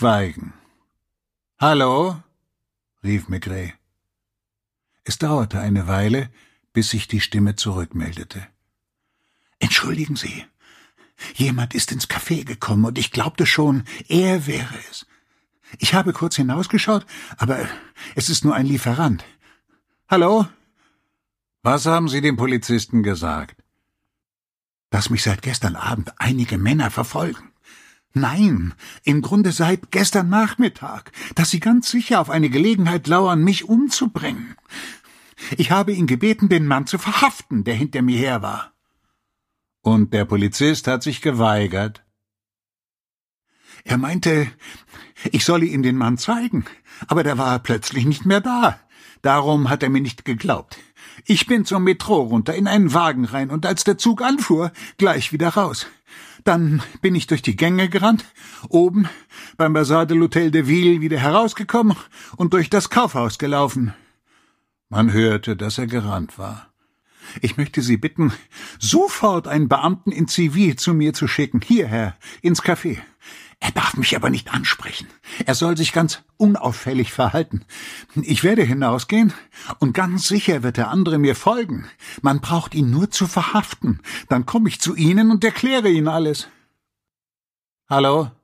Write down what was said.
Schweigen. »Hallo?« rief Maigret. Es dauerte eine Weile, bis sich die Stimme zurückmeldete. »Entschuldigen Sie, jemand ist ins Café gekommen und ich glaubte schon, er wäre es. Ich habe kurz hinausgeschaut, aber es ist nur ein Lieferant. Hallo? Was haben Sie dem Polizisten gesagt?« »Dass mich seit gestern Abend einige Männer verfolgen. Nein, im Grunde seit gestern Nachmittag, dass sie ganz sicher auf eine Gelegenheit lauern, mich umzubringen. Ich habe ihn gebeten, den Mann zu verhaften, der hinter mir her war.« »Und der Polizist hat sich geweigert?« »Er meinte, ich solle ihm den Mann zeigen, aber der war plötzlich nicht mehr da. Darum hat er mir nicht geglaubt. Ich bin zum Metro runter, in einen Wagen rein und als der Zug anfuhr, gleich wieder raus. Dann bin ich durch die Gänge gerannt, oben beim Bazar de l'Hôtel de Ville wieder herausgekommen und durch das Kaufhaus gelaufen.« Man hörte, dass er gerannt war. »Ich möchte Sie bitten, sofort einen Beamten in Zivil zu mir zu schicken, hierher, ins Café. Er darf mich aber nicht ansprechen. Er soll sich ganz unauffällig verhalten. Ich werde hinausgehen, und ganz sicher wird der andere mir folgen. Man braucht ihn nur zu verhaften. Dann komme ich zu Ihnen und erkläre Ihnen alles.« »Hallo?«